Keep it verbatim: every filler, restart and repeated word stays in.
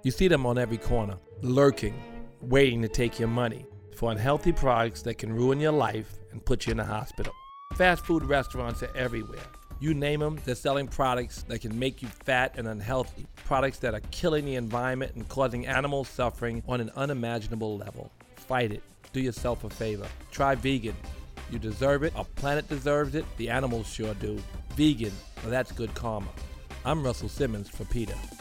You see them on every corner, lurking, waiting to take your money for unhealthy products that can ruin your life and put you in the hospital. Fast food restaurants are everywhere. You name them, they're selling products that can make you fat and unhealthy, products that are killing the environment and causing animal suffering on an unimaginable level. Fight it. Do yourself a favor. Try vegan. You deserve it. Our planet deserves it. The animals sure do. Vegan. Well, that's good karma. I'm Russell Simmons for PETA.